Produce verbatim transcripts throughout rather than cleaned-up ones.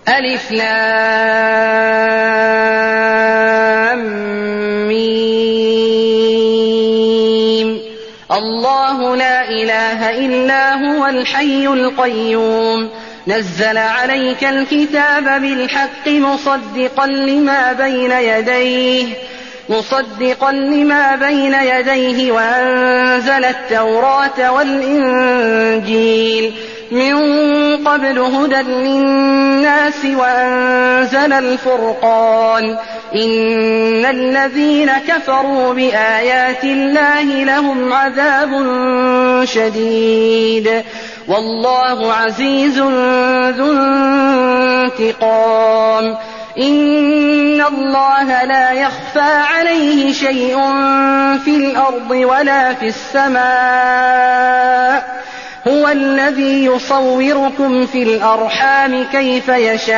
ألف لام ميم. الله لا إله إلا هو الحي القيوم نزل عليك الكتاب بالحق مصدقا لما بين يديه مصدقا لما بين يديه وأنزل التوراة والإنجيل من قبل هدى للناس وأنزل الفرقان إن الذين كفروا بآيات الله لهم عذاب شديد والله عزيز ذو انتقام. إن الله لا يخفى عليه شيء في الأرض ولا في السماء هو الذي يصوركم في الأرحام كيف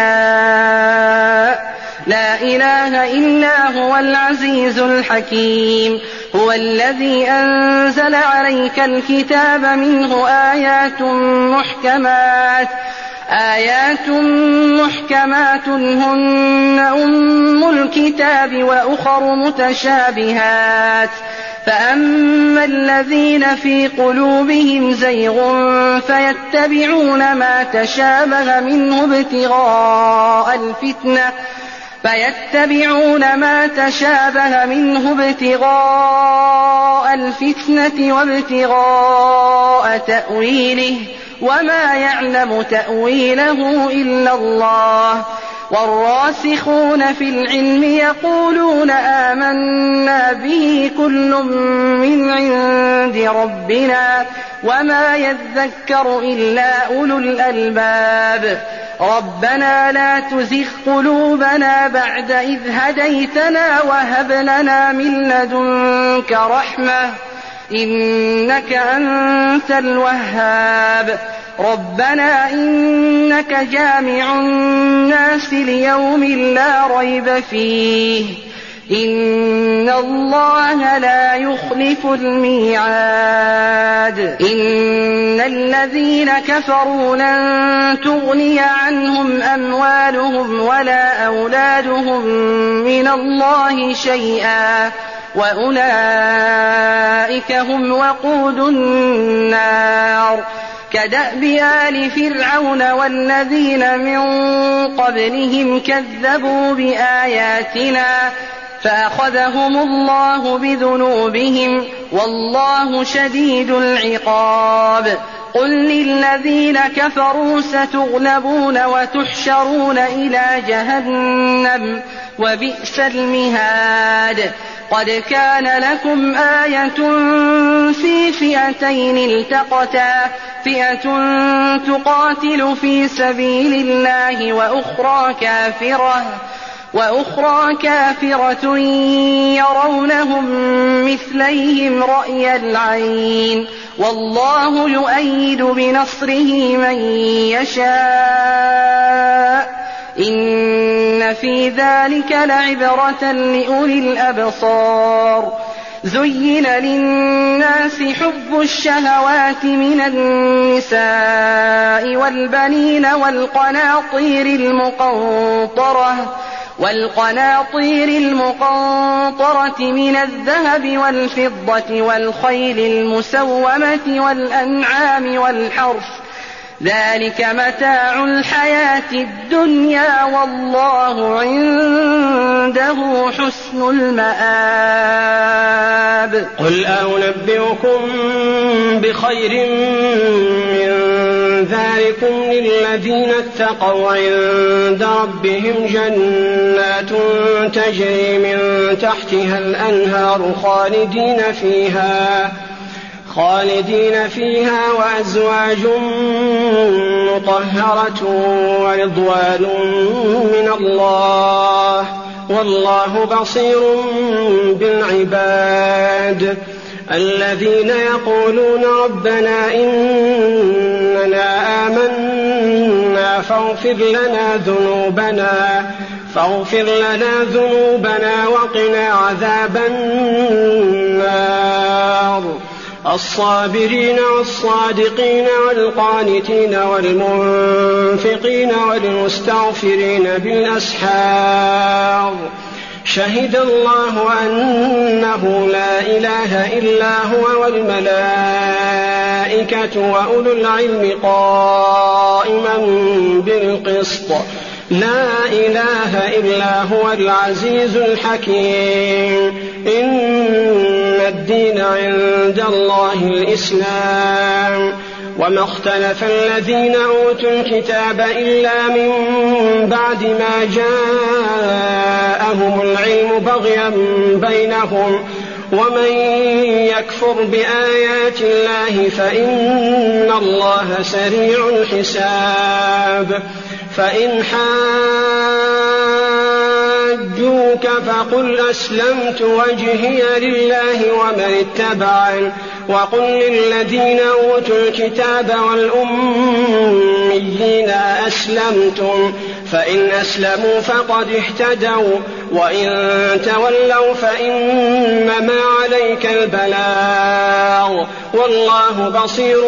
يشاء لا إله إلا هو العزيز الحكيم. هو الذي أنزل عليك الكتاب منه آيات محكمات آيات محكمات هن أم الكتاب وأخر متشابهات فأما الذين في قلوبهم زيغ فيتبعون ما تشابه منه ابتغاء الفتنة فيتبعون ما تشابه منه ابتغاء الفتنة وابتغاء تأويله وما يعلم تأويله إلا الله والراسخون في العلم يقولون آمنا به كل من عند ربنا وما يذكر إلا أولو الألباب. ربنا لا تزغ قلوبنا بعد إذ هديتنا وهب لنا من لدنك رحمة إنك أنت الوهاب. ربنا إنك جامع الناس ليوم لا ريب فيه إن الله لا يخلف الميعاد. إن الذين كفروا لن تغني عنهم أموالهم ولا أولادهم من الله شيئا وأولئك هم وقود النار. كدأب آل فرعون والذين من قبلهم كذبوا بآياتنا فأخذهم الله بذنوبهم والله شديد العقاب. قل للذين كفروا ستغلبون وتحشرون إلى جهنم وبئس المهاد. قد كان لكم آية في فئتين التقتا فئة تقاتل في سبيل الله وأخرى كافرة وأخرى كافرة يرونهم مثليهم رأي العين والله يؤيد بنصره من يشاء إن في ذلك لعبرة لأولي الأبصار. زين للناس حب الشهوات من النساء والبنين والقناطير المقنطرة والقناطير المقنطرة من الذهب والفضة والخيل المسومة والأنعام والحرث ذلك متاع الحياة الدنيا والله عنده حسن المآب. قل أنبئكم بخير من ذلكم للذين اتقوا عند ربهم جنات تجري من تحتها الأنهار خالدين فيها خالدين فيها وأزواج مطهرة ورضوان من الله والله بصير بالعباد. الذين يقولون ربنا إننا آمنا فاغفر لنا ذنوبنا فاغفر لنا ذنوبنا وقنا عذاب النار. الصابرين والصادقين والقانتين والمنفقين والمستغفرين بالأسحار شهد الله أنه لا إله إلا هو والملائكة وأولو العلم قائما بالقسط لا إله إلا هو العزيز الحكيم إن الدين عند الله الإسلام وما اختلف الذين أوتوا الكتاب إلا من بعد ما جاءهم العلم بغيا بينهم ومن يكفر بآيات الله فإن الله سريع الحساب فإن حاجوك فقل أسلمت وجهي لله ومن اتبعني وقل للذين أوتوا الكتاب والأميين أسلمتم فإن أسلموا فقد اهتدوا وإن تولوا فإنما عليك البلاغ والله بصير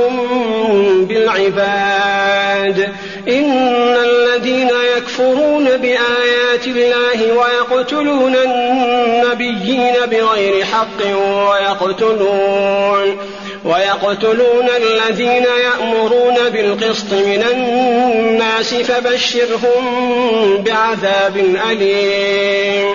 بالعباد إن الذين يكفرون بآيات الله ويقتلون النبيين بغير حق ويقتلون ويقتلون الذين يأمرون بالقسط من الناس فبشرهم بعذاب أليم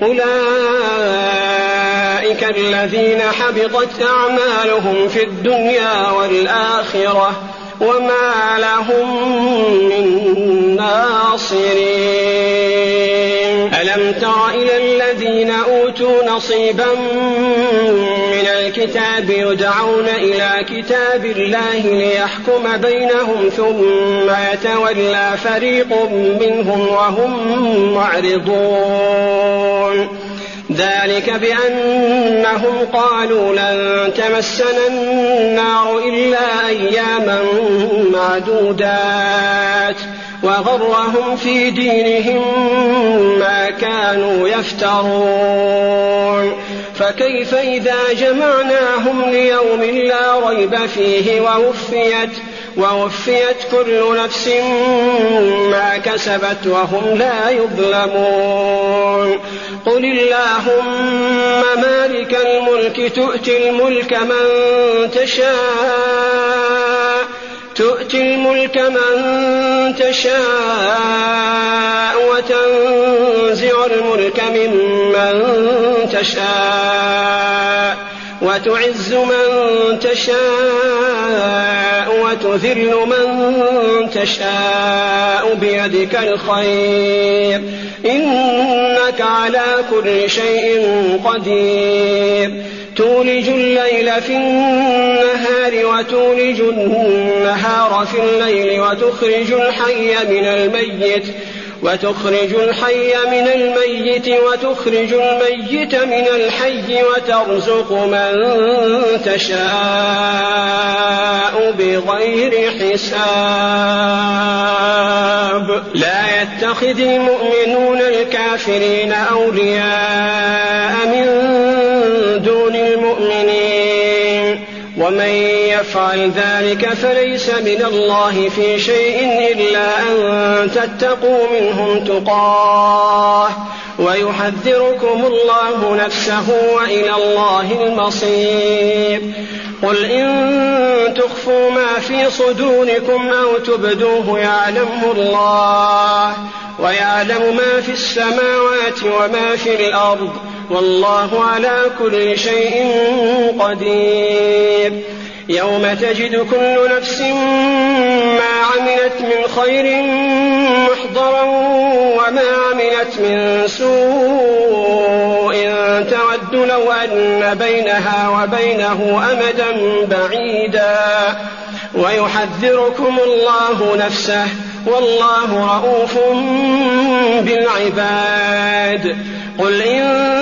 أولئك الذين حبطت أعمالهم في الدنيا والآخرة وما لهم من ناصرين ألم تر إلى الذين أوتوا نصيبا من الكتاب يدعون إلى كتاب الله ليحكم بينهم ثم يتولى فريق منهم وهم معرضون ذلك بأنهم قالوا لن تمسنا النار إلا أياما معدودات وغرهم في دينهم ما كانوا يفترون فكيف إذا جمعناهم ليوم لا ريب فيه ووفيت ووفيت كل نفس ما كسبت وهم لا يظلمون قل اللهم مالك الملك تؤتي الملك من تشاء تؤتي الملك من تشاء وتنزع الملك ممن تشاء وتعز من تشاء وتذل من تشاء بيدك الخير إنك على كل شيء قدير تولج الليل في النهار وتولج النهار في الليل وتخرج الحي من الميت وتخرج الحي من الميت وتخرج الميت من الحي وترزق من تشاء بغير حساب لا يتخذ المؤمنون الكافرين أولياء من دون المؤمنين ومن يفعل ذلك فليس من الله في شيء إلا أن تتقوا منهم تقاه ويحذركم الله نفسه وإلى الله المصير قل إن تخفوا ما في صدوركم أو تبدوه يعلمه الله ويعلم ما في السماوات وما في الأرض والله على كل شيء قدير يوم تجد كل نفس ما عملت من خير محضرا وما عملت من سوء تود لو أن بينها وبينه أمدا بعيدا ويحذركم الله نفسه والله رؤوف بالعباد قل إن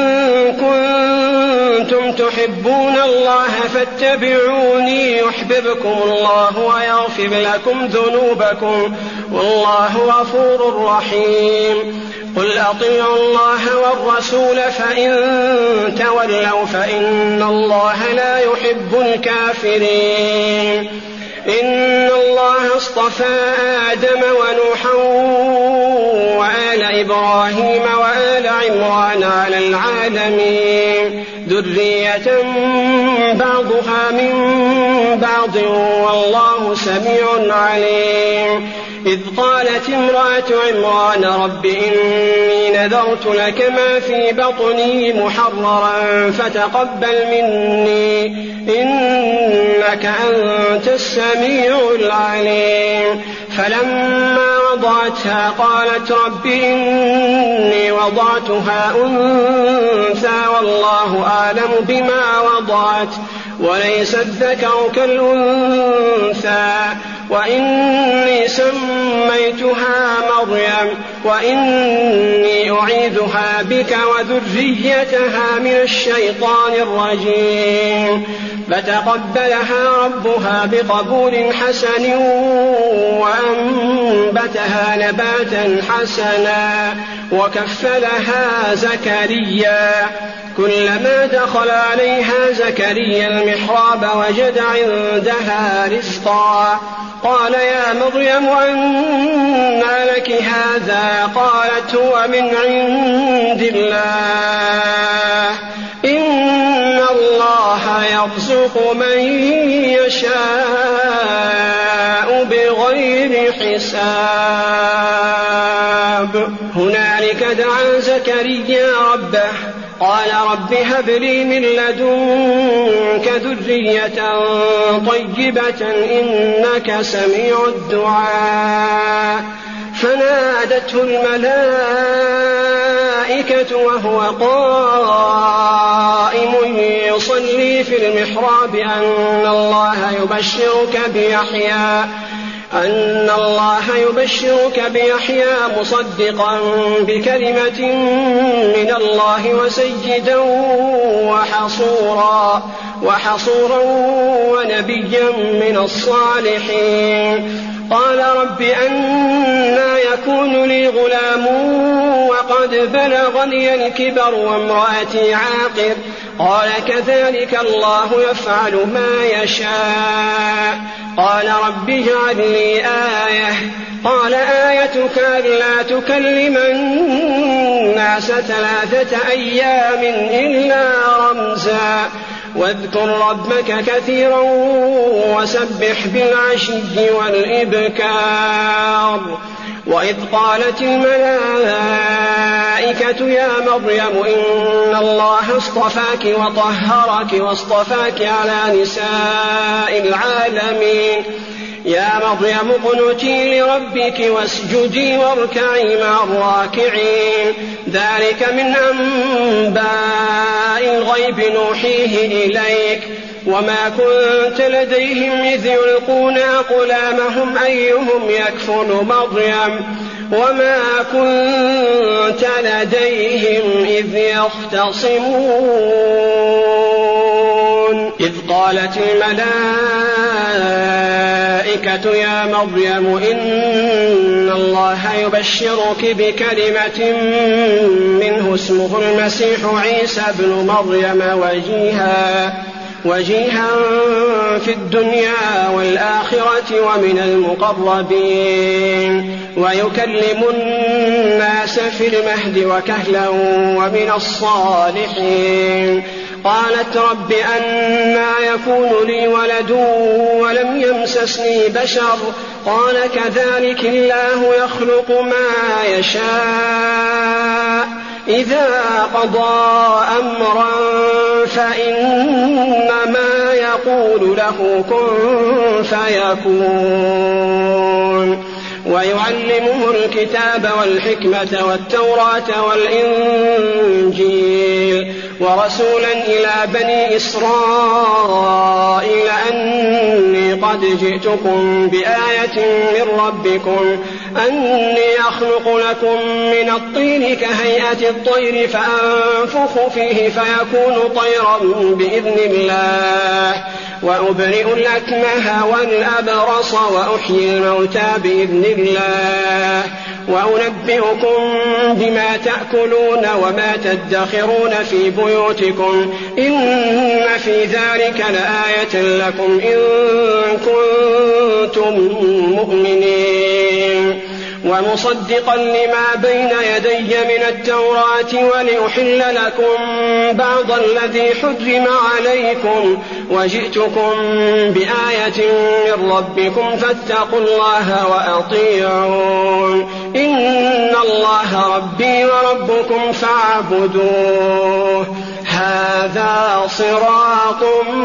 كنتم تحبون الله فاتبعوني يحببكم الله ويغفر لكم ذنوبكم والله غفور رحيم قل أطيعوا الله والرسول فإن تولوا فإن الله لا يحب الكافرين. إن الله اصطفى آدم ونوحا وآل إبراهيم وآل عمران على العالمين ذرية بعضها من بعض والله سميع عليم. إذ قالت امرأة عمران رب إني نذرت لك ما في بطني محررا فتقبل مني إنك أنت السميع العليم. فلما وضعتها قالت رب إني وضعتها أنثى والله أعلم بما وضعت وليس الذكر كالأنثى وإني سميتها مريم وإني أعيذها بك وذريتها من الشيطان الرجيم. فتقبلها ربها بقبول حسن وأنبتها نباتا حسنا وكفلها زكريا. كلما دخل عليها زكريا المحراب وجد عندها رزقا قال يا مريم أنى لك هذا قالت هو من عند الله إن الله يرزق من يشاء بغير حساب. هنالك دعا زكريا ربه قال رب هب لي من لدنك ذرية طيبة إنك سميع الدعاء. فنادته الملائكة وهو قائم يصلي في المحراب أن الله يبشرك بيحيى أن الله يبشرك بيحيى مصدقا بكلمة من الله وسيدا وحصورا وحصورا ونبيا من الصالحين. قال رب أنى يكون لي غلام وقد بلغني الكبر وامرأتي عاقر قال كذلك الله يفعل ما يشاء. قال رب اجعل لي آية قال آيتك ألا تكلم الناس ثلاثة أيام إلا رمزا واذكر ربك كثيرا وسبح بالعشي والإبكار. وإذ قالت الملائكة يا مريم إن الله اصطفاك وطهرك واصطفاك على نساء العالمين يا مريم اقنتي لربك واسجدي واركعي مع الراكعين. ذلك من أنباء الغيب نوحيه إليك وما كنت لديهم إذ يلقون أقلامهم أيهم يكفل مريم وما كنت لديهم إذ يختصمون. إذ قالت الملائكة يا مريم إن الله يبشرك بكلمة منه اسمه المسيح عيسى ابن مريم وجيها وجيها في الدنيا والآخرة ومن المقربين ويكلم الناس في المهد وكهلا ومن الصالحين. قالت رب أنى يكون لي ولد ولم يمسسني بشر قال كذلك الله يخلق ما يشاء إذا قضى أمرا فإنما يقول له كن فيكون. ويعلمه الكتاب والحكمة والتوراة والإنجيل ورسولا إلى بني إسرائيل أني قد جئتكم بآية من ربكم أني أخلق لكم من الطين كهيئة الطير فأنفخ فيه فيكون طيرا بإذن الله وأبرئ الأكمه والأبرص وأحيي الموتى بإذن الله وأنبئكم بما تأكلون وما تدخرون في بيوتكم إن في ذلك لآية لكم إن كنتم مؤمنين ومصدقا لما بين يدي من التوراة ولأحل لكم بعض الذي حرم عليكم وجئتكم بآية من ربكم فاتقوا الله وأطيعون إن الله ربي وربكم فاعبدوه هذا صراط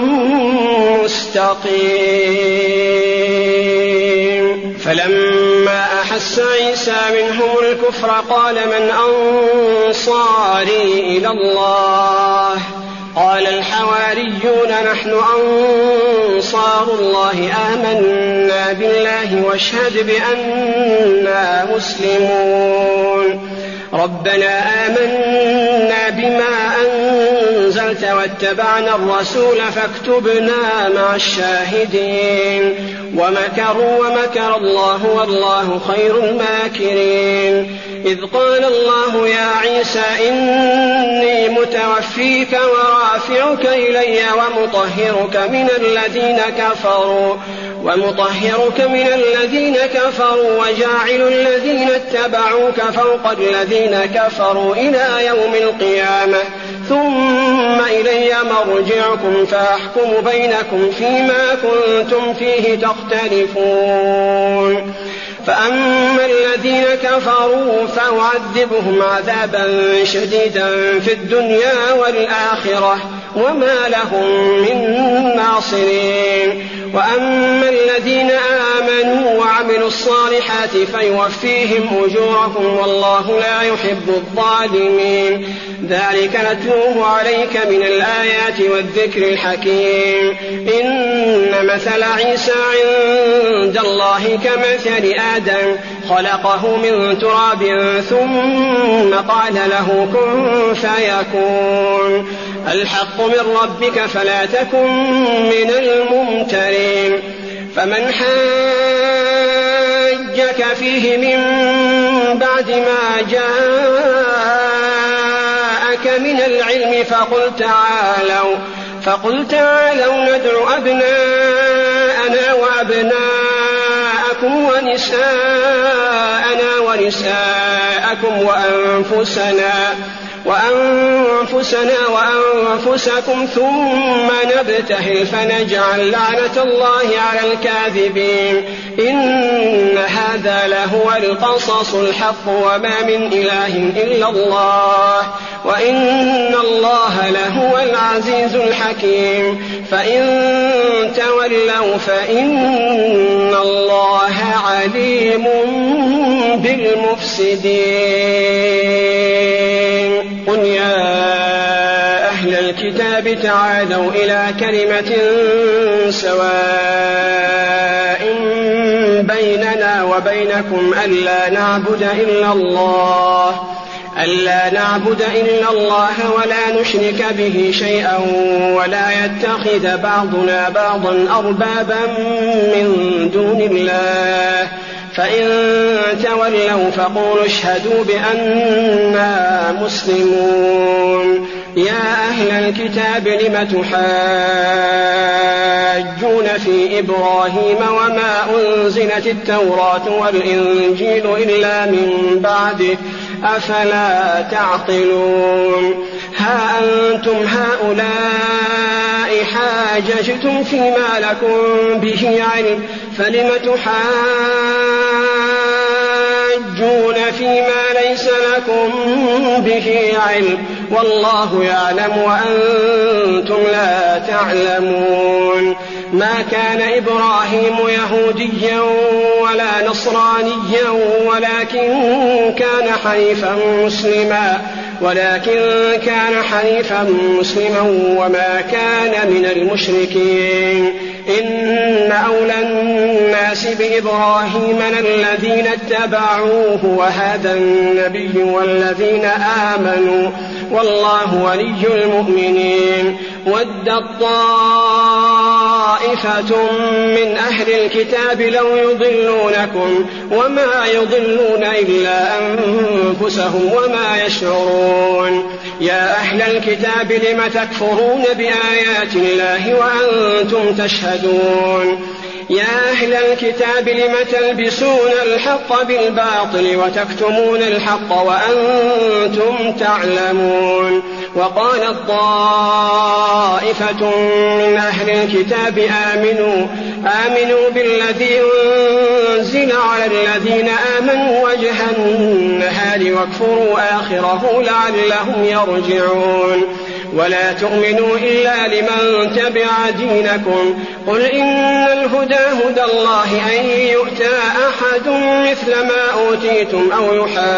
مستقيم. فلما أحس عيسى منهم الكفر قال من أنصاري إلى الله قال الحواريون نحن أنصار الله آمنا بالله واشهد بأننا مسلمون ربنا آمنا بما أنزلت واتبعنا الرسول فاكتبنا مع الشاهدين ومكروا ومكر الله والله خير الماكرين. إذ قال الله يا عيسى إني متوفيك ورافعك إلي ومطهرك من الذين كفروا ومطهرك من الذين كفروا وجاعل الذين اتبعوك فوق الذين كفروا إلى يوم القيامة ثم إلي مرجعكم فأحكم بينكم فيما كنتم فيه تختلفون. فأما الذين كفروا فأعذبهم عذابا شديدا في الدنيا والآخرة وما لهم من ناصرين. وأما الذين آمنوا وعملوا الصالحات فيوفيهم أجورهم والله لا يحب الظالمين. ذلك نتلوه عليك من الآيات والذكر الحكيم. إن مثل عيسى عند الله كمثل آدم خلقه من تراب ثم قال له كن فيكون الحق من ربك فلا تكن من الممترين. فمن حاجك فيه من بعد ما جاءك من العلم فقل تعالوا فقل تعالوا ندع أبناءنا وأبناءكم ونساءنا ونساءكم وأنفسنا وأنفسنا وأنفسكم ثم نبتهل فنجعل لعنة الله على الكاذبين. إن هذا لهو القصص الحق وما من إله إلا الله وإن الله لهو العزيز الحكيم. فإن تولوا فإن الله عليم بالمفسدين. قل يا أهل الكتاب تعالوا إلى كلمة سواء بيننا وبينكم ألا نعبد إلا الله ألا نعبد إلا الله ولا نشرك به شيئا ولا يتخذ بعضنا بعضا أربابا من دون الله. فإن تولوا فقولوا اشهدوا بأننا مسلمون. يا أهل الكتاب لم تحاجون في إبراهيم وما أنزلت التوراة والإنجيل إلا من بعده أفلا تعقلون. ها أنتم هؤلاء حاججتم فيما لكم به علم فلم تحاجون فيما ليس لكم به علم والله يعلم وأنتم لا تعلمون. ما كان إبراهيم يهوديا ولا نصرانيا ولكن كان حنيفا مسلما ولكن كان حنيفا مسلما وما كان من المشركين. إن أولى الناس بإبراهيم الذين اتبعوه وهذا النبي والذين آمنوا والله ولي المؤمنين. ودت طائفة من أهل الكتاب لو يضلونكم وما يضلون إلا أنفسهم وما يشعرون يا أهل الكتاب لم تكفرون بآيات الله وأنتم تشهدون يا أهل الكتاب لم تلبسون الحق بالباطل وتكتمون الحق وأنتم تعلمون وقالت طائفة من أهل الكتاب آمنوا آمنوا بالذي أنزل على الذين آمنوا وجه النهار واكفروا آخره لعلهم يرجعون ولا تؤمنوا إلا لمن تبع دينكم قل إن الهدى هدى الله أن يؤتى أحد مثل ما أوتيتم أو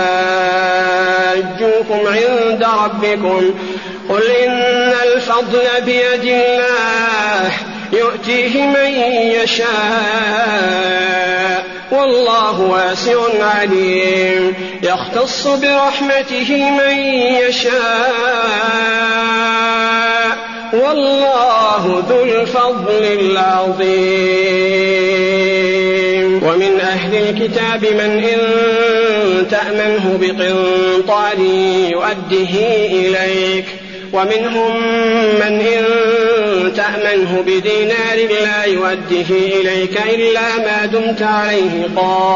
يحاجوكم عند ربكم قل إن الفضل بيد الله يؤتيه من يشاء والله واسع عليم يختص برحمته من يشاء والله ذو الفضل العظيم ومن أهل الكتاب من إن تأمنه بقنطار يؤده إليك ومنهم من إن تأمنه بدينار لا يؤده إليك إلا ما دمت عليه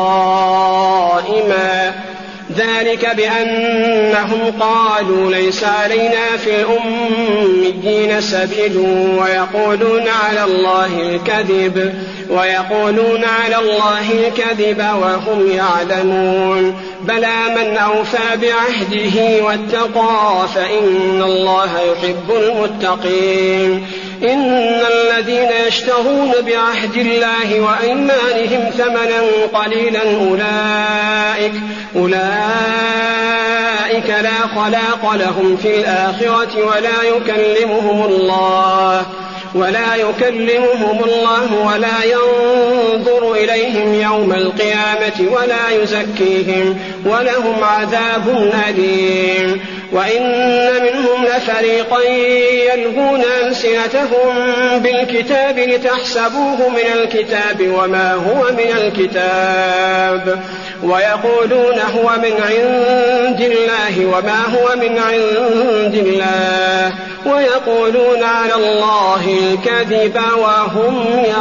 قائما ذلك بأنهم قالوا ليس علينا في الأميين سبيل ويقولون على الله الكذب ويقولون على الله الكذب وهم يعلمون بلى من أوفى بعهده واتقى فإن الله يحب المتقين إن الذين يشترون بعهد الله وأيمانهم ثمنا قليلا أولئك أولئك لا خلاق لهم في الآخرة ولا يكلمهم الله ولا يكلمهم الله ولا ينظر إليهم يوم القيامة ولا يزكيهم ولهم عذاب أليم وإن منهم لفريقا يلغون ألسنتهم بالكتاب لتحسبوه من الكتاب وما هو من الكتاب ويقولون هو من عند الله وما هو من عند الله ويقولون على الله الكذب وهم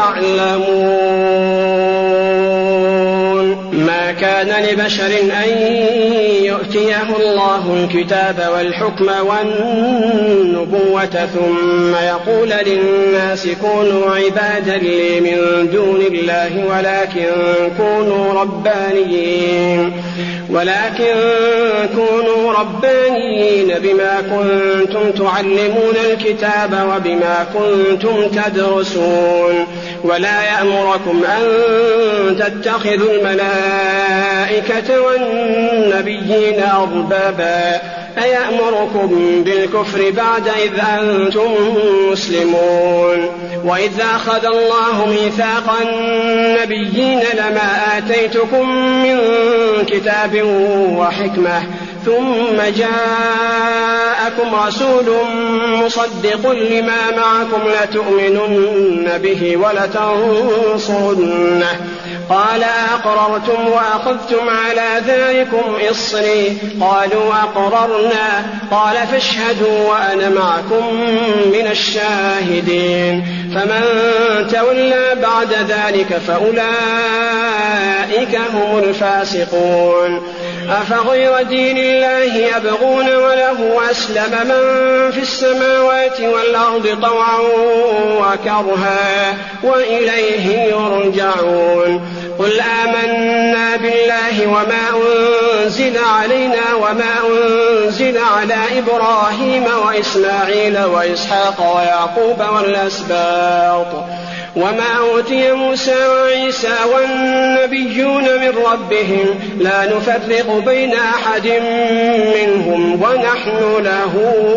يعلمون ما كان لبشر أن يؤتيه الله الكتاب والحكم والنبوة ثم يقول للناس كونوا عبادا لي من دون الله ولكن كونوا ربانيين ولكن كونوا ربانيين بما كنتم تعلمون الكتاب وبما كنتم تدرسون ولا يأمركم أن تتخذوا الملائكة والنبيين أربابا أيأمركم بالكفر بعد إذ أنتم مسلمون وإذ أخذ الله ميثاق النبيين لما آتيتكم من كتاب وحكمة ثم جاءكم رسول مصدق لما معكم لتؤمنن به ولتنصرنه قال أقررتم وأخذتم على ذلكم إصري قالوا أقررنا قال فاشهدوا وأنا معكم من الشاهدين فمن تولى بعد ذلك فأولئك هم الفاسقون أفغير دين الله يبغون وله أسلم من في السماوات والأرض طوعا وكرها وإليه يرجعون قل آمنا بالله وما أنزل علينا وما أنزل على إبراهيم وإسماعيل وإسحاق ويعقوب والأسباط وما أوتي موسى وعيسى والنبيون من ربهم لا نفرق بين أحد منهم ونحن له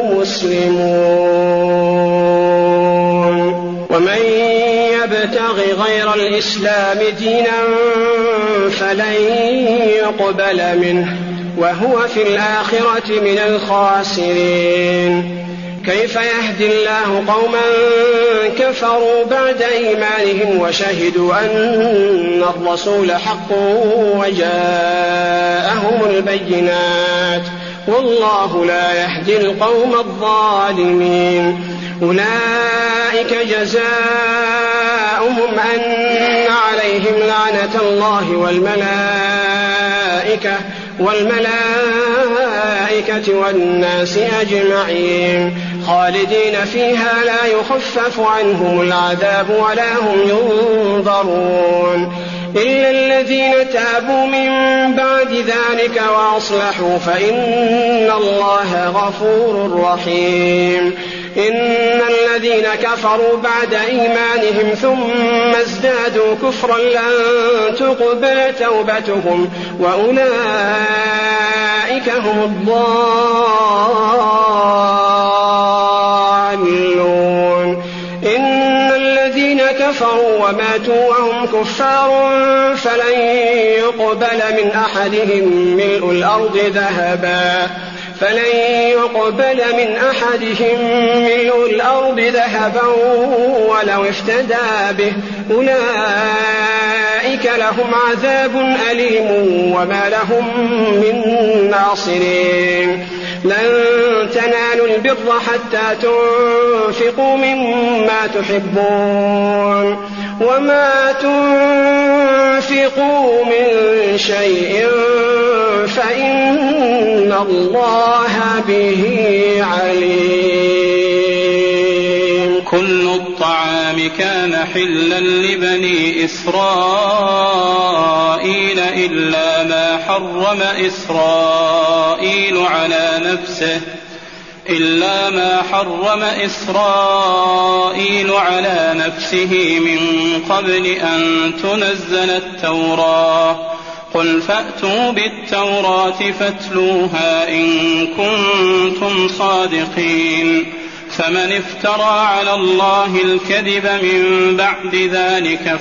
مسلمون ومن يبتغ غير الإسلام دينا فلن يقبل منه وهو في الآخرة من الخاسرين كيف يهدي الله قوما كفروا بعد إيمانهم وشهدوا أن الرسول حق وجاءهم البينات والله لا يهدي القوم الظالمين. أولئك جزاؤهم أن عليهم لعنة الله والملائكة والملائكة والناس أجمعين خالدين فيها لا يخفف عنهم العذاب ولا هم ينظرون إلا الذين تابوا من بعد ذلك وأصلحوا فإن الله غفور رحيم. إن الذين كفروا بعد إيمانهم ثم ازدادوا كفرا لن تقبل توبتهم وأولئك هم الضالون. إن الذين كفروا وماتوا وهم كفار فلن يقبل من أحدهم ملء الأرض ذهبا فلن يقبل من أحدهم ملء الأرض ذهبا ولو افتدى به أولئك لهم عذاب أليم وما لهم من ناصرين. لن تنالوا البر حتى تنفقوا مما تحبون وما تنفقوا من شيء فإن الله به عليم. كل الطعام كان حلا لبني إسرائيل إلا ما حرم إسرائيل على نفسه إلا ما حرم إسرائيل على نفسه من قبل أن تنزل التوراة قل فأتوا بالتوراة فاتلوها إن كنتم صادقين. فمن افترى على الله الكذب من بعد ذلك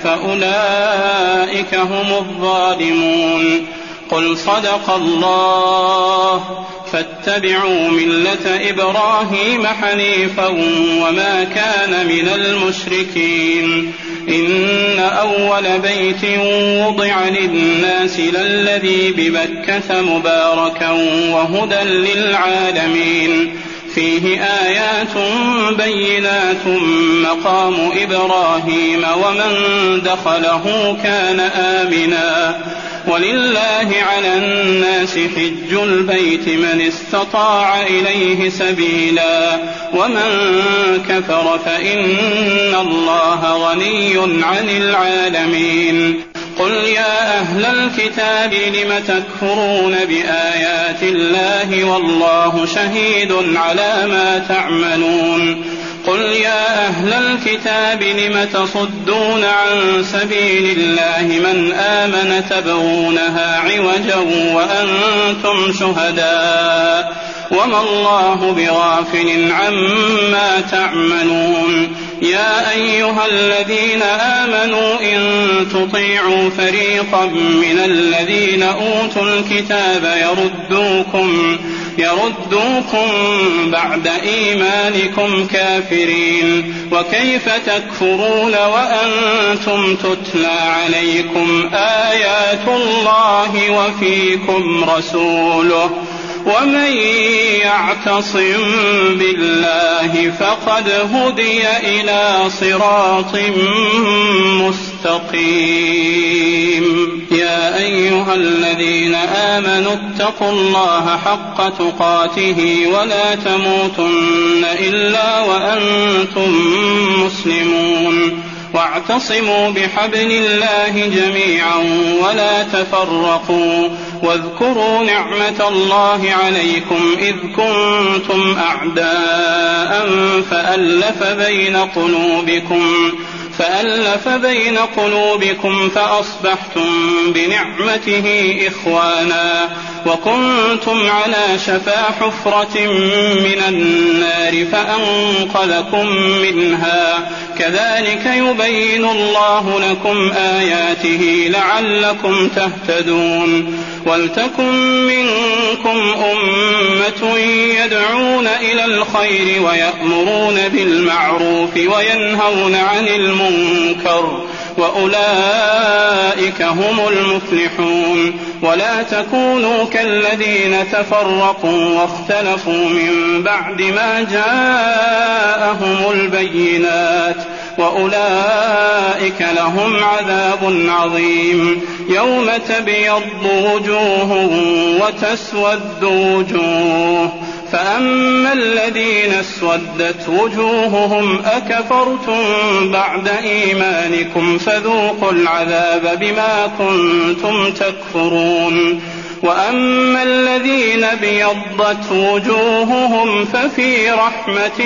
فأولئك هم الظالمون. قل صدق الله فاتبعوا ملة إبراهيم حنيفا وما كان من المشركين. إن أول بيت وضع للناس للذي ببكة مباركا وهدى للعالمين فيه آيات بينات مقام إبراهيم ومن دخله كان آمنا ولله على الناس حج البيت من استطاع إليه سبيلا ومن كفر فإن الله غني عن العالمين. قل يا أهل الكتاب لم تكفرون بآيات الله والله شهيد على ما تعملون. قل يا أهل الكتاب لم تصدون عن سبيل الله من آمن تبغونها عوجا وأنتم شهداء وما الله بغافل عما تعملون. يا أيها الذين آمنوا إن تطيعوا فريقا من الذين أوتوا الكتاب يردوكم يردوكم بعد إيمانكم كافرين وكيف تكفرون وأنتم تتلى عليكم آيات الله وفيكم رسوله ومن يعتصم بالله فقد هدي إلى صراط مستقيم. يا أيها الذين آمنوا اتقوا الله حق تقاته ولا تموتن إلا وأنتم مسلمون واعتصموا بحبل الله جميعا ولا تفرقوا واذكروا نعمة الله عليكم إذ كنتم أعداء فألف بين قلوبكم فألف بين قلوبكم فأصبحتم بنعمته إخوانا وكنتم على شفا حفرة من النار فأنقذكم منها كذلك يبين الله لكم آياته لعلكم تهتدون. ولتكن منكم أمة يدعون إلى الخير ويأمرون بالمعروف وينهون عن المنكر وأولئك هم المفلحون. ولا تكونوا كالذين تفرقوا واختلفوا من بعد ما جاءهم البينات وأولئك لهم عذاب عظيم. يوم تبيض وجوه وتسود وجوه فأما الذين اسودت وجوههم أكفرتم بعد إيمانكم فذوقوا العذاب بما كنتم تكفرون. وأما الذين ابيضت وجوههم ففي رحمة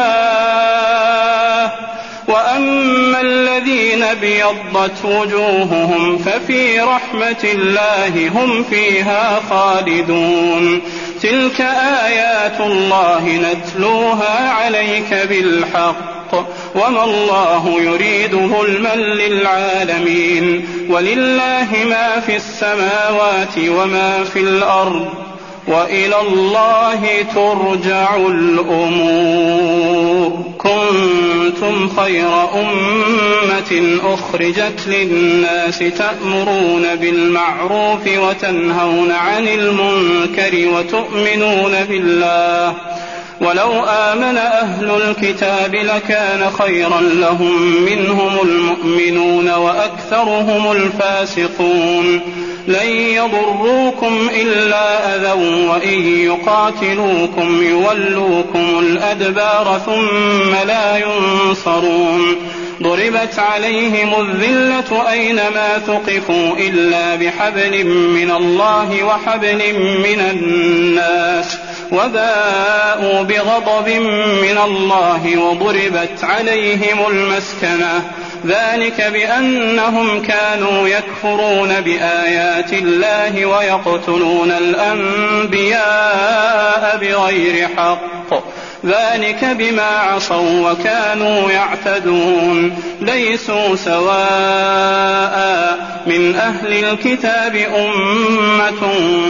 الله وأما الذين ابيضت وجوههم ففي رحمة الله هم فيها خالدون. تلك آيات الله نتلوها عليك بالحق وما الله يريد ظلما للعالمين. ولله ما في السماوات وما في الأرض وإلى الله ترجع الأمور. كنتم خير أمة أخرجت للناس تأمرون بالمعروف وتنهون عن المنكر وتؤمنون بالله ولو آمن أهل الكتاب لكان خيرا لهم منهم المؤمنون وأكثرهم الفاسقون. لن يضروكم إلا أذى وإن يقاتلوكم يولوكم الأدبار ثم لا ينصرون. ضربت عليهم الذلة أينما ثقفوا إلا بحبل من الله وحبل من الناس وباءوا بغضب من الله وضربت عليهم المسكنة ذلك بأنهم كانوا يكفرون بآيات الله ويقتلون الأنبياء بغير حق ذلك بما عصوا وكانوا يعتدون. ليسوا سواء من أهل الكتاب أمة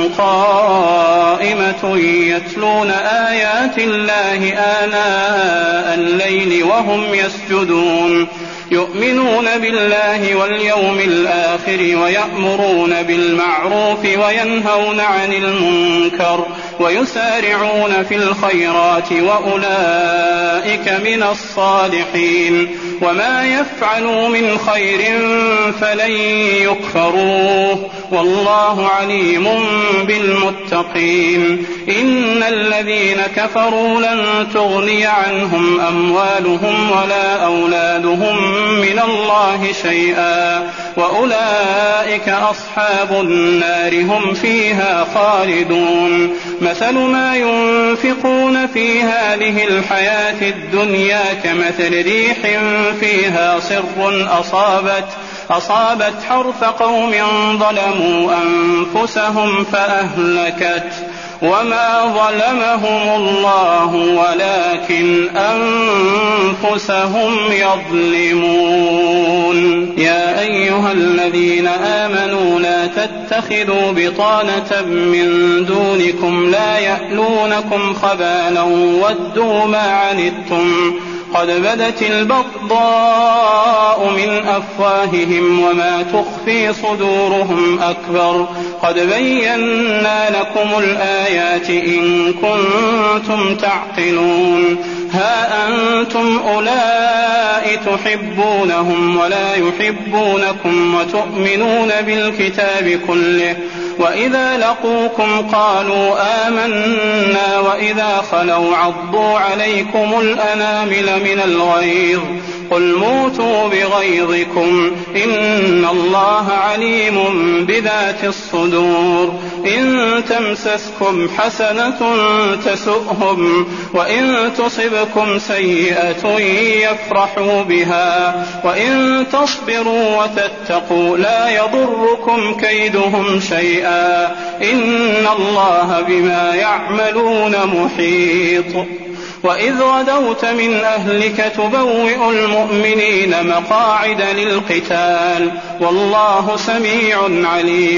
قائمة يتلون آيات الله آناء الليل وهم يسجدون يؤمنون بالله واليوم الآخر ويأمرون بالمعروف وينهون عن المنكر ويسارعون في الخيرات وأولئك من الصالحين. وما يفعلوا من خير فلن يكفروه والله عليم بالمتقين. إن الذين كفروا لن تغني عنهم أموالهم ولا أولادهم من الله شيئا وأولئك أصحاب النار هم فيها خالدون. مثل ما ينفقون في هذه الحياة الدنيا كمثل ريح فيها صر أصابت أصابت حرث قوم ظلموا أنفسهم فأهلكت وما ظلمهم الله ولكن أنفسهم يظلمون. يا أيها الذين آمنوا لا تتخذوا بطانة من دونكم لا يألونكم خبالا ودوا ما عنتم قد بدت البغضاء من أفواههم وما تخفي صدورهم أكبر قد بينا لكم الآيات إن كنتم تعقلون. ها أنتم أولئك تحبونهم ولا يحبونكم وتؤمنون بالكتاب كله وإذا لقوكم قالوا آمنا وإذا خلوا عضوا عليكم الأنامل من الغيظ قل موتوا بغيظكم إن الله عليم بذات الصدور. إن تمسسكم حسنة تسؤهم وإن تصبكم سيئة يفرحوا بها وإن تصبروا وتتقوا لا يضركم كيدهم شيئا إن الله بما يعملون محيط. وإذ غدوت من أهلك تبوئ المؤمنين مقاعد للقتال والله سميع عليم.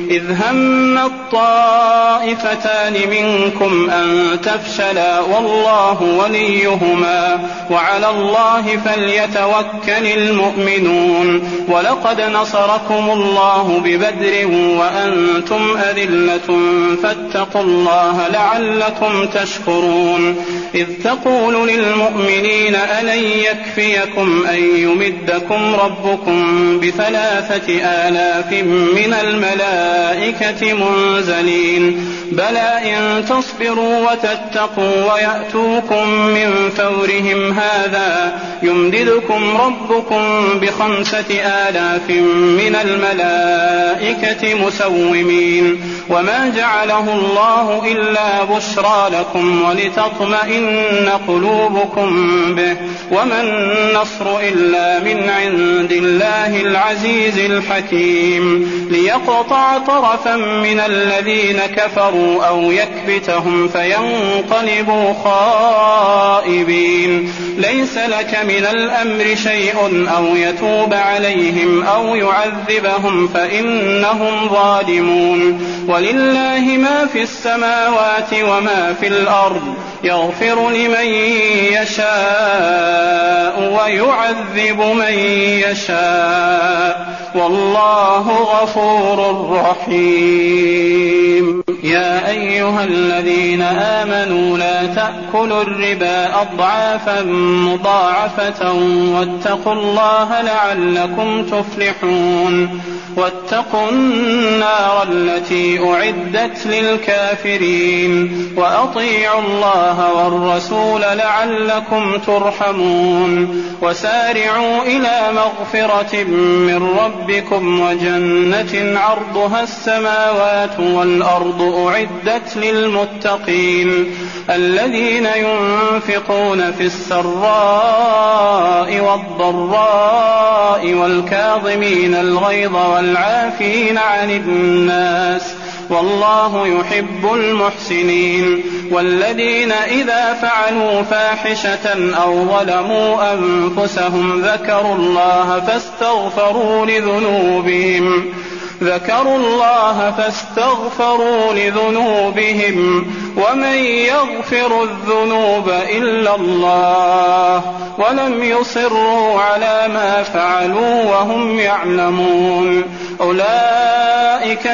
إذ هم الطائفتان منكم أن تفشلا والله وليهما وعلى الله فليتوكل المؤمنون ولقد نصركم الله ببدر وأنتم أذلة فاتقوا الله لعلكم تشكرون إذ تقول للمؤمنين ألن يكفيكم أن يمدكم ربكم بثلاثة آلاف من الملائكة منزلين بلى إن تصبروا وتتقوا ويأتوكم من فورهم هذا يمددكم ربكم بخمسة آلاف من الملائكة مسومين وما جعله الله إلا بشرى لكم ولتطمئن قلوبكم به وما النصر إلا من عند الله العزيز الحكيم ليقطع طرفا من الذين كفروا أو يكبتهم فينقلبوا خائبين ليس لك من الأمر شيء أو يتوب عليهم أو يعذبهم فإنهم ظالمون ولله ما في السماوات وما في الأرض يغفر لمن يشاء ويعذب من يشاء والله غفور رحيم يا أيها الذين آمنوا لا تأكلوا الربا أضعافا مضاعفة واتقوا الله لعلكم تفلحون واتقوا النار التي أعدت للكافرين وأطيعوا الله والرسول لعلكم ترحمون وسارعوا إلى مغفرة من ربكم وجنة عرضها السماوات والأرض أعدت للمتقين الذين ينفقون في السراء والضراء والكاظمين الغيظ والعافين عن الناس والله يحب المحسنين والذين إذا فعلوا فاحشة أو ظلموا أنفسهم ذكروا الله فاستغفروا لذنوبهم ذكروا الله فاستغفروا لذنوبهم ومن يغفر الذنوب إلا الله ولم يصروا على ما فعلوا وهم يعلمون أولئك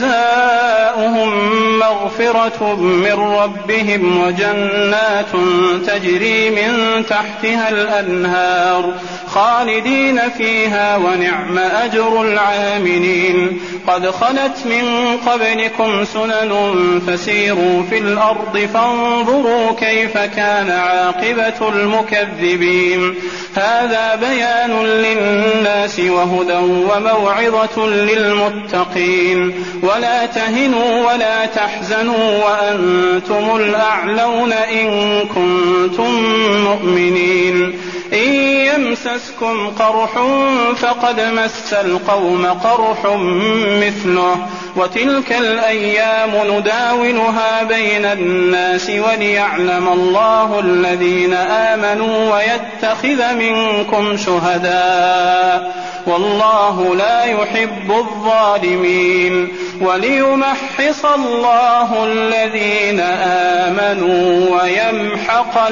جزاؤهم مغفرة من ربهم وجنات تجري من تحتها الأنهار خالدين فيها ونعم أجر العاملين قد خلت من قبلكم سنن فسيروا في الأرض فانظروا كيف كان عاقبة المكذبين هذا بيان للناس وهدى وموعظة للمتقين ولا تهنوا ولا تحزنوا وأنتم الأعلون إن كنتم مؤمنين إن يمسسكم قرح فقد مس القوم قرح مثله وتلك الأيام نداولها بين الناس وليعلم الله الذين آمنوا ويتخذ منكم شهداء والله لا يحب الظالمين وليمحص الله الذين آمنوا ويمحق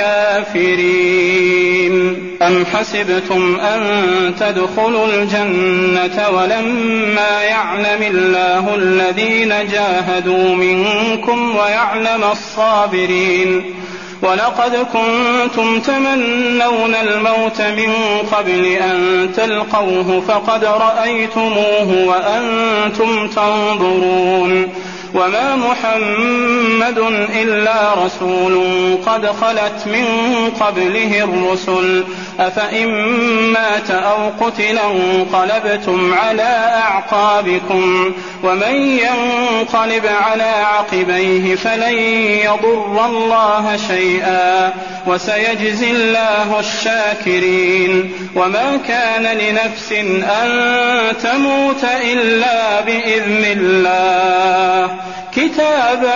الكافرين أم حسبتم أن تدخلوا الجنة ولما يعلم الله الذين جاهدوا منكم ويعلم الصابرين ولقد كنتم تمنون الموت من قبل أن تلقوه فقد رأيتموه وأنتم تنظرون وما محمد إلا رسول قد خلت من قبله الرسل أفإن مات أو قتل انقلبتم على أعقابكم ومن ينقلب على عقبيه فلن يضر الله شيئا وسيجزي الله الشاكرين وما كان لنفس أن تموت إلا بإذن الله كتابا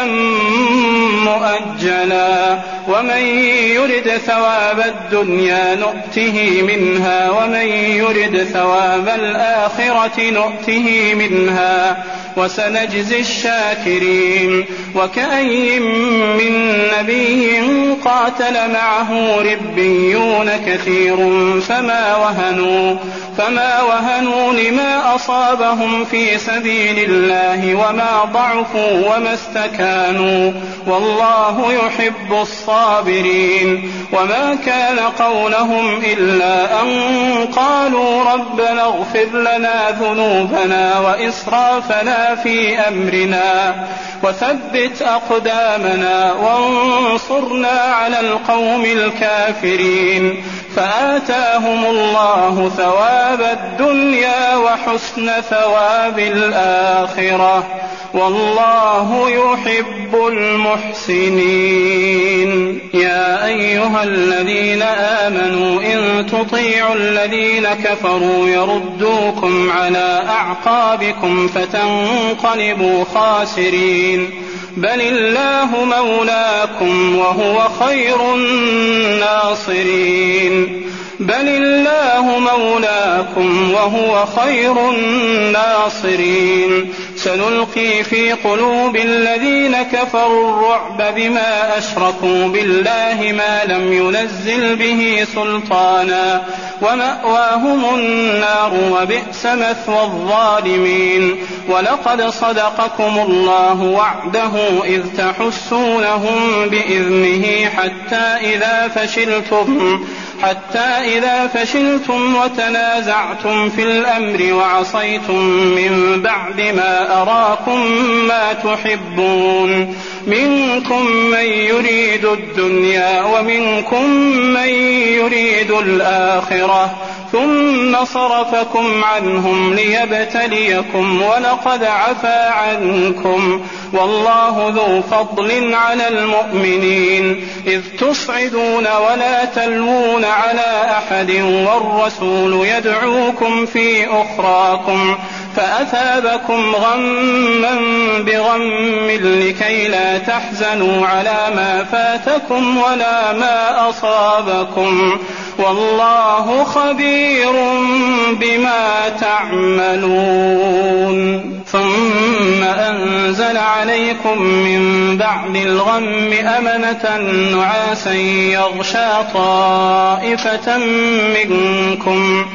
مؤجلا ومن يرد ثواب الدنيا نؤته منها ومن يرد ثواب الآخرة نؤته منها وسنجزي الشاكرين. وكأي من نبي قاتل معه ربيون كثير فما وهنوا, فما وهنوا لما أصابهم في سبيل الله وما ضعفوا وما استكانوا والله يحب الصابرين. وما كان قولهم إلا أن قالوا ربنا اغفر لنا ذنوبنا وإسرافنا في أمرنا وثبت أقدامنا وانصرنا على القوم الكافرين. فآتاهم الله ثواب الدنيا وحسن ثواب الآخرة والله يحب المحسنين. يا أيها الذين آمنوا إن تطيعوا الذين كفروا يردوكم على أعقابكم فتنقلبوا خاسرين. بل الله مولاكم وهو خير الناصرين. بل الله مولاكم وهو خير الناصرين. سنلقي في قلوب الذين كفروا الرعب بما أشركوا بالله ما لم ينزل به سلطانا ومأواهم النار وبئس مثوى الظالمين. ولقد صدقكم الله وعده إذ تحسونهم بإذنه حتى إذا فشلتم حتى إذا فشلتم وتنازعتم في الأمر وعصيتم من بعد ما أراكم ما تحبون منكم من يريد الدنيا ومنكم من يريد الآخرة ثم صرفكم عنهم ليبتليكم ولقد عفا عنكم والله ذو فضل على المؤمنين. إذ تصعدون ولا تلوون على أحد والرسول يدعوكم في أخراكم فأثابكم غما بغم لكي لا تحزنوا على ما فاتكم ولا ما أصابكم والله خبير بما تعملون. ثم أنزل عليكم من بعد الغم أمنة نعاسا يغشى طائفة منكم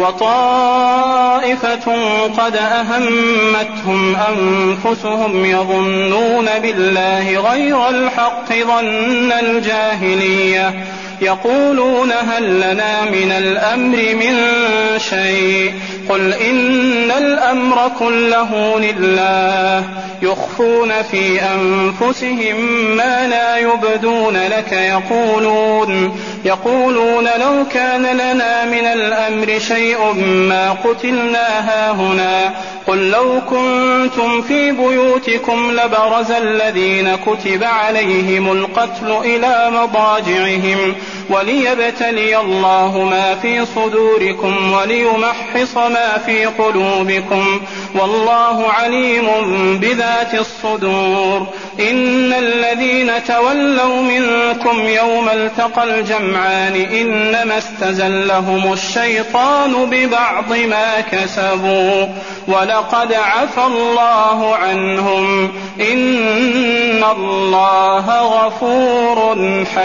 وطائفة قد أهمتهم أنفسهم يظنون بالله غير الحق ظن الجاهلية يقولون هل لنا من الأمر من شيء قل إن الأمر كله لله يخفون في أنفسهم ما لا يبدون لك يقولون يقولون لو كان لنا من الأمر شيء ما قتلنا هاهنا قل لو كنتم في بيوتكم لبرز الذين كتب عليهم القتل إلى مضاجعهم وليبتلي الله ما في صدوركم وليمحص ما في قلوبكم والله عليم بذات الصدور. إن الذين تولوا منكم يوم التقى الجمعان إنما استزلهم الشيطان ببعض ما كسبوا ولقد عفى الله عنهم إن الله غفور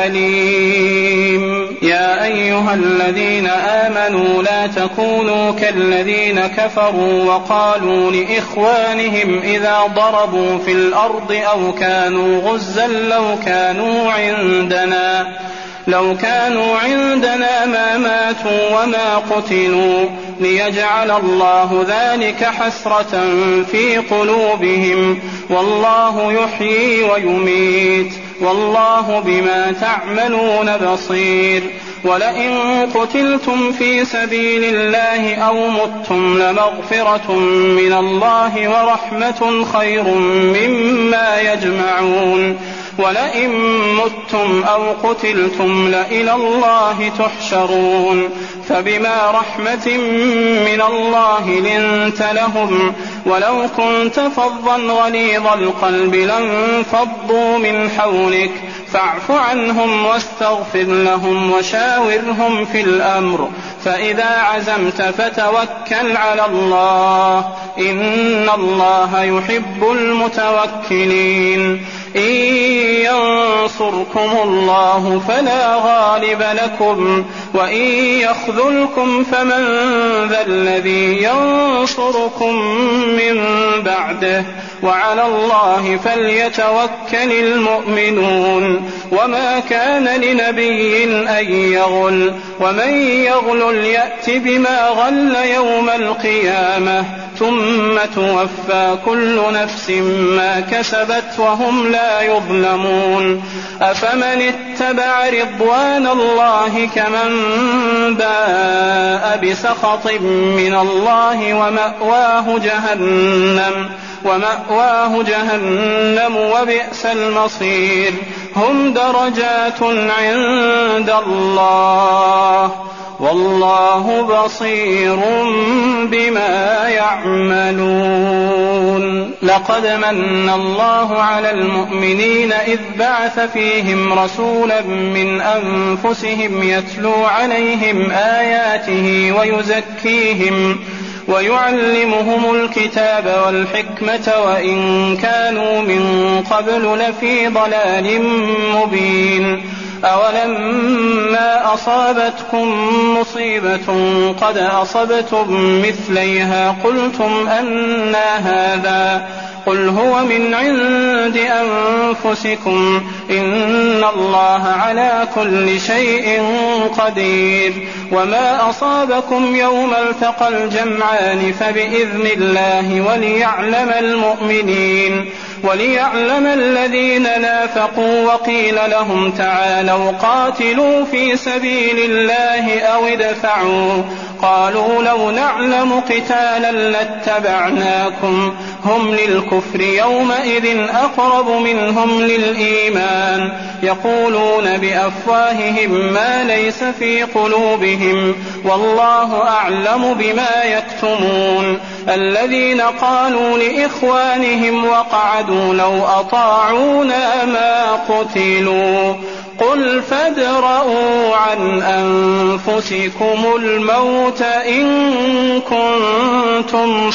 حليم. يا أيها الذين آمنوا لا تكونوا كالذين كفروا وقالوا لإخوانهم إذا ضربوا في الأرض أو كانوا غزا لو كانوا عندنا لو كانوا عندنا ما ماتوا وما قتلوا ليجعل الله ذلك حسرة في قلوبهم والله يحيي ويميت والله بما تعملون بصير. ولئن قتلتم في سبيل الله أو متم لمغفرة من الله ورحمة خير مما يجمعون. ولئن متم أو قتلتم لإلى الله تحشرون. فبما رحمة من الله لنت لهم ولو كنت فظا غليظ القلب لانفضوا من حولك فاعف عنهم واستغفر لهم وشاورهم في الأمر، فإذا عزمت فتوكل على الله، إن الله يحب المتوكلين. إن ينصركم الله فلا غالب لكم، وإن يخذلكم فمن ذا الذي ينصركم من بعده، وعلى الله فليتوكل المؤمنون. وما كان لنبي أن يغل، ومن يغل يأت بما غل يوم القيامة، ثم توفى كل نفس ما كسبت وهم لا يظلمون. أفمن اتبع رضوان الله كمن باء بسخط من الله ومأواه جهنم ومأواه جهنم وبئس المصير. هم درجات عند الله، والله بصير بما يعملون. لقد من الله على المؤمنين إذ بعث فيهم رسولا من أنفسهم يتلو عليهم آياته ويزكيهم ويعلمهم الكتاب والحكمة وإن كانوا من قبل لفي ضلال مبين. أولما أصابتكم مصيبة قد أصبتم مثليها قلتم أنى هذا، قل هو من عند أنفسكم إن الله على كل شيء قدير. وما أصابكم يوم التقى الجمعان فبإذن الله وليعلم المؤمنين وليعلم الذين نافقوا. وقيل لهم تعالوا قاتلوا في سبيل الله أو ادفعوا، قالوا لو نعلم قتالا لاتبعناكم، هم للكفر يومئذ أقرب منهم للإيمان، يقولون بأفواههم ما ليس في قلوبهم، والله أعلم بما يكتمون. الذين قالوا لإخوانهم وقعدوا لو أطاعونا ما قتلوا، قل فادرءوا عن أنفسكم الموت إن كنتم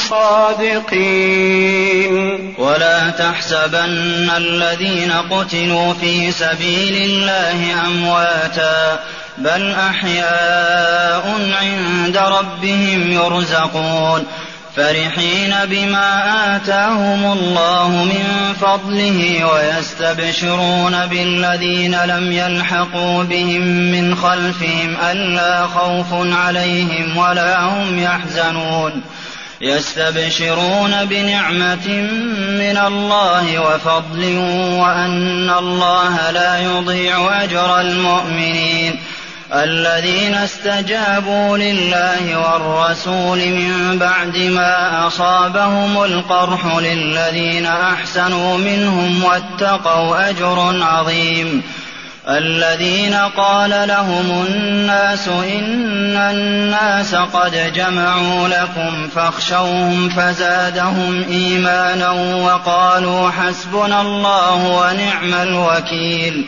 صادقين. ولا تحسبن الذين قتلوا في سبيل الله أمواتا، بل أحياء عند ربهم يرزقون، فرحين بما آتاهم الله من فضله ويستبشرون بالذين لم يلحقوا بهم من خلفهم ألا خوف عليهم ولا هم يحزنون. يستبشرون بنعمة من الله وفضل وأن الله لا يضيع أجر المؤمنين. الذين استجابوا لله والرسول من بعد ما أصابهم القرح للذين أحسنوا منهم واتقوا أجر عظيم. الذين قال لهم الناس إن الناس قد جمعوا لكم فاخشوهم فزادهم إيمانا وقالوا حسبنا الله ونعم الوكيل.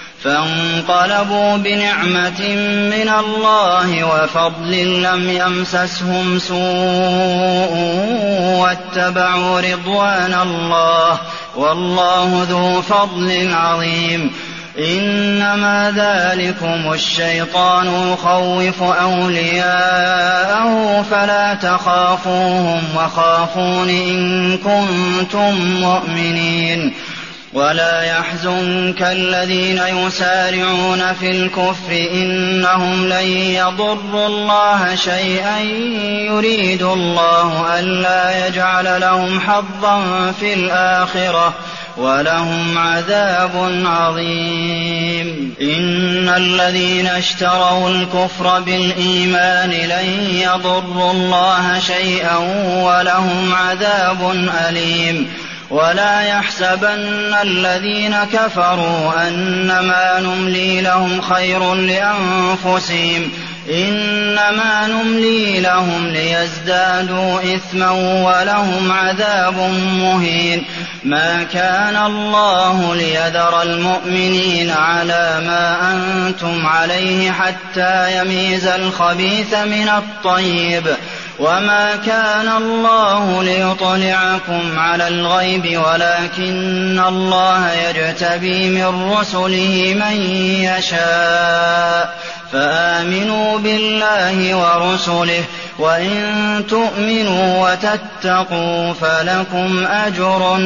فانقلبوا بنعمة من الله وفضل لم يمسسهم سوء واتبعوا رضوان الله، والله ذو فضل عظيم. إنما ذلكم الشيطان يخوف أولياءه فلا تخافوهم وخافون إن كنتم مؤمنين. ولا يحزنك الذين يسارعون في الكفر إنهم لن يضروا الله شيئا، يريد الله ألا يجعل لهم حظا في الآخرة ولهم عذاب عظيم. إن الذين اشتروا الكفر بالإيمان لن يضروا الله شيئا ولهم عذاب أليم. ولا يحسبن الذين كفروا أنما نملي لهم خير لأنفسهم، إنما نملي لهم ليزدادوا إثما ولهم عذاب مهين ما كان الله ليذر المؤمنين على ما أنتم عليه حتى يميز الخبيث من الطيب وما كان الله ليطلعكم على الغيب ولكن الله يجتبي من رسله من يشاء فآمنوا بالله ورسله وإن تؤمنوا وتتقوا فلكم أجر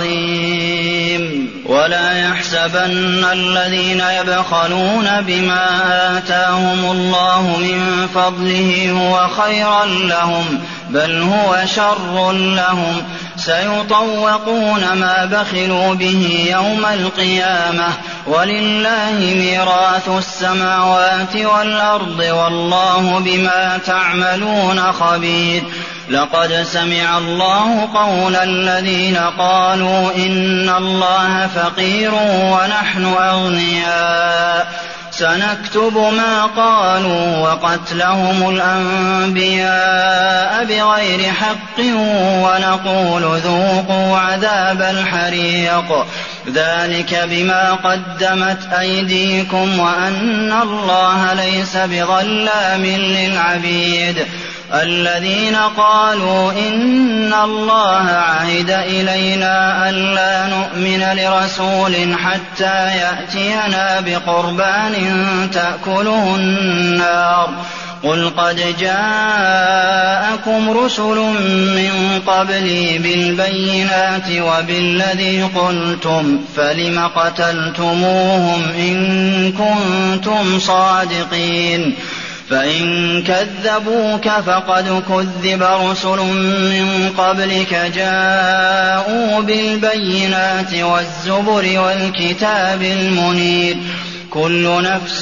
عظيم ولا يحسبن الذين يبخلون بما آتاهم الله من فضله هو خيرا لهم بل هو شر لهم سيطوقون ما بخلوا به يوم القيامة ولله ميراث السماوات والأرض والله بما تعملون خبير لقد سمع الله قول الذين قالوا إن الله فقير ونحن أغنياء سنكتب ما قالوا وقتلهم الأنبياء بغير حق ونقول ذوقوا عذاب الحريق ذلك بما قدمت أيديكم وأن الله ليس بظلام للعبيد الذين قالوا إن الله عهد إلينا ألا نؤمن لرسول حتى يأتينا بقربان تأكله النار قل قد جاءكم رسل من قبلي بالبينات وبالذي قلتم فلم قتلتموهم إن كنتم صادقين فإن كذبوك فقد كذب رسل من قبلك جاءوا بالبينات والزبر والكتاب المنير كل نفس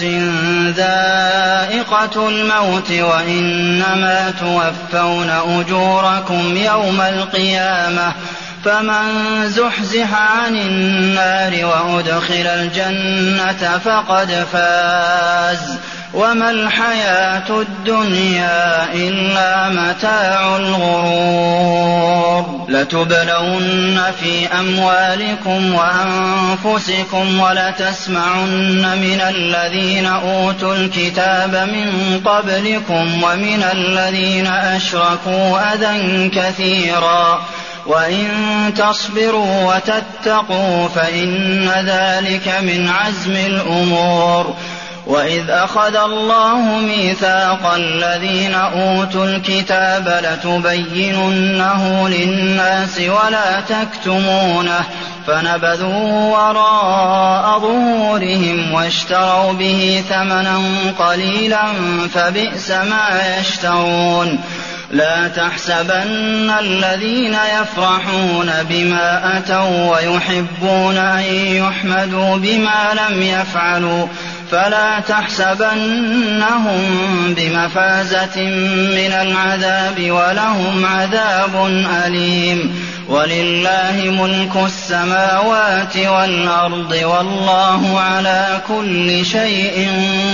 ذائقة الموت وإنما توفون أجوركم يوم القيامة فمن زحزح عن النار وأدخل الجنة فقد فاز وما الحياة الدنيا إلا متاع الغرور لتبلون في أموالكم وأنفسكم ولتسمعن من الذين أوتوا الكتاب من قبلكم ومن الذين أشركوا أذى كثيرا وإن تصبروا وتتقوا فإن ذلك من عزم الأمور وإذ أخذ الله ميثاق الذين أوتوا الكتاب لتبيننه للناس ولا تكتمونه فنبذوه وراء ظهورهم واشتروا به ثمنا قليلا فبئس ما يشترون لا تحسبن الذين يفرحون بما أتوا ويحبون أن يحمدوا بما لم يفعلوا فلا تحسبنهم بمفازة من العذاب ولهم عذاب أليم ولله ملك السماوات والأرض والله على كل شيء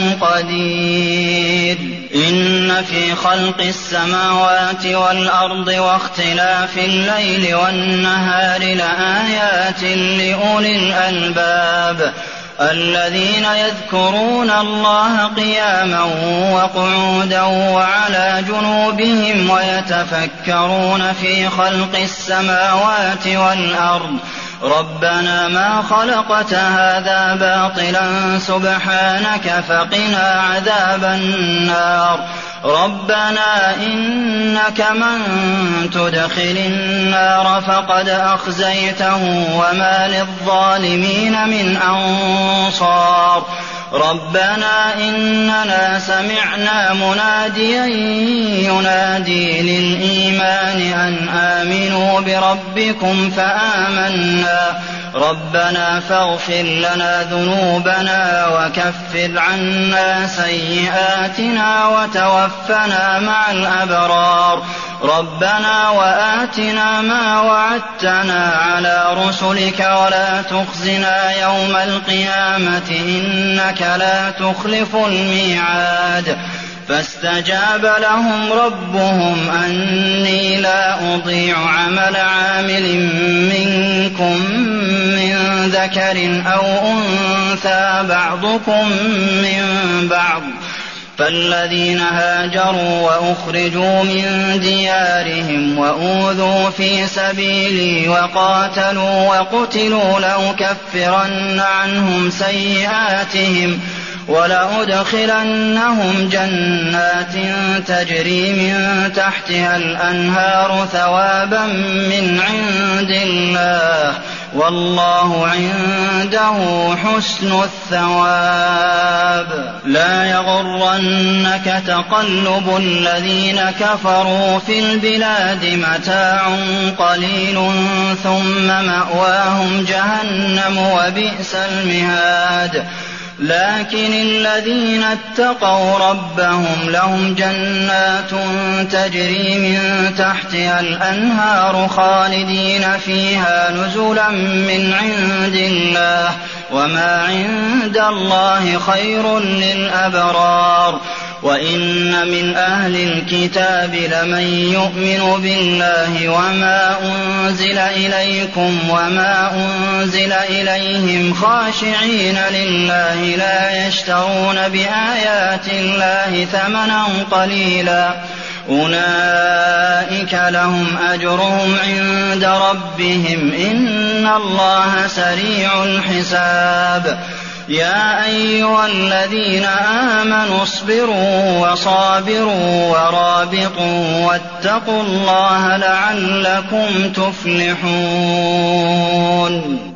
قدير إن في خلق السماوات والأرض واختلاف الليل والنهار لآيات لأولي الألباب الذين يذكرون الله قياما وقعودا وعلى جنوبهم ويتفكرون في خلق السماوات والأرض ربنا ما خلقت هذا باطلا سبحانك فقنا عذاب النار ربنا إنك من تدخل النار فقد أخزيته وما للظالمين من أنصار ربنا إننا سمعنا مناديا ينادي للإيمان أن آمنوا بربكم فآمنا ربنا فاغفر لنا ذنوبنا وكفر عنا سيئاتنا وتوفنا مع الأبرار ربنا وآتنا ما وعدتنا على رسلك ولا تخزنا يوم القيامة إنك لا تخلف الميعاد فاستجاب لهم ربهم أني لا أضيع عمل عامل منكم من ذكر أو أنثى بعضكم من بعض فالذين هاجروا وأخرجوا من ديارهم وأوذوا في سبيلي وقاتلوا وقتلوا لأكفرن عنهم سيئاتهم ولأدخلنهم جنات تجري من تحتها الأنهار ثوابا من عند الله والله عنده حسن الثواب. لا يغرنك تقلب الذين كفروا في البلاد متاع قليل ثم مأواهم جهنم وبئس المهاد. لكن الذين اتقوا ربهم لهم جنات تجري من تحتها الأنهار خالدين فيها نزلا من عند الله وما عند الله خير للأبرار. وإن من أهل الكتاب لمن يؤمن بالله وما أنزل إليكم وما أنزل إليهم خاشعين لله لا يشترون بآيات الله ثمنا قليلا أولئك لهم أجرهم عند ربهم إن الله سريع الحساب. يا أيها الذين آمنوا اصبروا وصابروا ورابطوا واتقوا الله لعلكم تفلحون.